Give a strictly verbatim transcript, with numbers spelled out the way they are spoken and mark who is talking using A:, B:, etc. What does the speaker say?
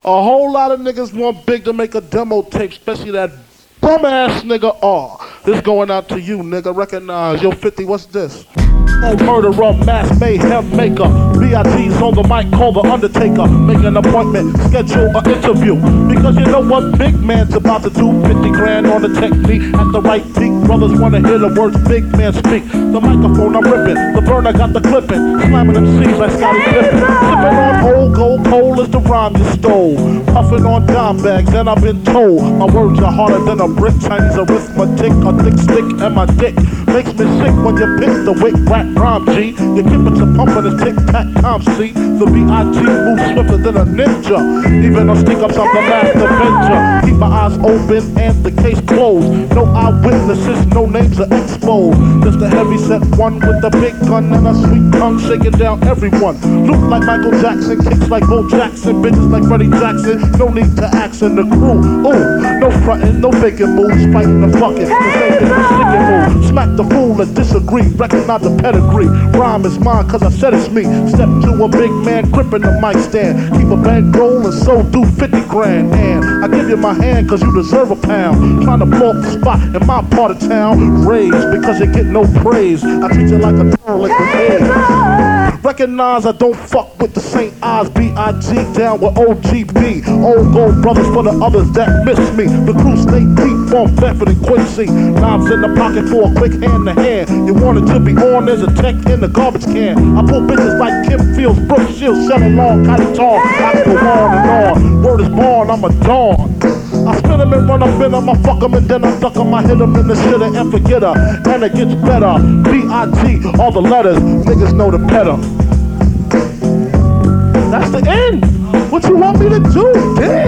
A: A whole lot of niggas want Big to make a demo tape, especially that bum ass nigga R. This going out to you, nigga. Recognize. Yo, fifty, what's this? Oh, murderer, mass mayhem maker. B I T's on the mic, call the Undertaker. Make an appointment, schedule an interview. Because you know what big man's about to do. fifty grand on the technique at the right peak. Brothers wanna hear the words big man speak. The microphone I'm ripping, the burner got the clipping. Slamming them C's like Scottie Pippen. Sipping on old gold, coal is the rhyme you stole. Puffing on dime bags, and I've been told my words are harder than a brick. Chinese arithmetic, a thick stick, and my dick makes me sick when you pick the wick rap rhyme G. You keep it to pumping and tick tack time see. The B I G moves swifter than a ninja. Even on stick ups, I'm the master venture. Keep my eyes open and the case closed. No eyewitnesses, no names are exposed. Just a heavy set one with a big gun and a sweet tongue shaking down everyone. Look like Michael Jackson, kicks like Bo Jackson, bitches like Freddie Jackson. No need to ask in the crew. Ooh, no frontin', no faking moves, fighting the fucking. The same is the sticking move. Smack the fool and disagree. Recognize the pedigree. Rhyme is mine cause I said it's me. Step to a big man gripping the mic stand. Keep a bankroll and so do fifty grand. And I give you my hand cause you deserve a pound. Trying to blow up the spot in my part of town. Rage because you get no praise. I treat you like a dog like a Recognize I don't fuck with the Saint I's. B I G down with O G B. Old gold brothers for the others that miss me. The crew stay deep on Bedford and Quincy. Knives in the pocket for a quick hand to hand. You want it to be on, there's a tech in the garbage can. I pull bitches like Kim Fields, Brooke Shields, selling long, Kylie Tall. I go on and on. Word is born, I'm a dawn. I spin them and run up in them, I fuck them and then I duck them. I hit them in the shitter and forget her. And it gets better. B I G, all the letters, niggas know the better. That's the end. What you want me to do, bitch?